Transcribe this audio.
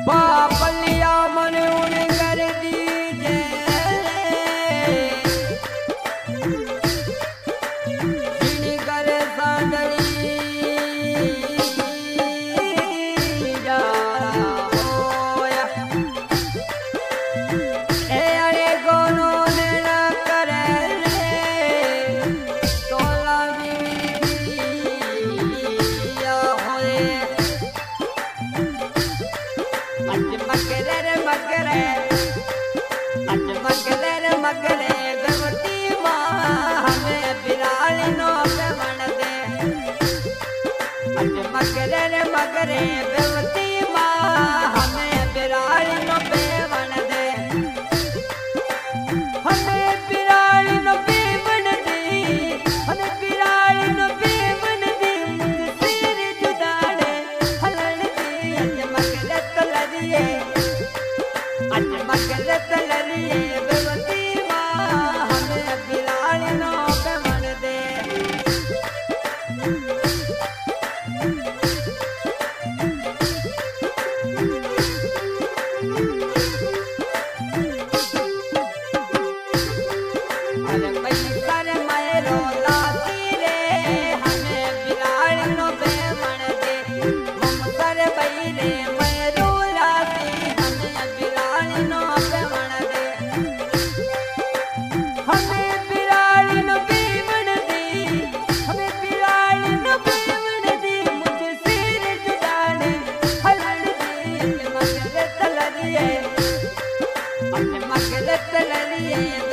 बापलिया मन उन कर दीजे जिनी कर सांडली जा होया ए अरे गोनो ने ना करे तोला बिया होए मगरे गवती माँ हमें बिराली नो पेवण दे मगरे गवती माँ हमें बिराली नो पेवण दे हमें बिराली नो पेवण दे हमें बिराली नो पेवण दे मुझे सिर जुदाड़े हलन दी मगरे तलरिए मगरे तलरिए मगरे तलरिए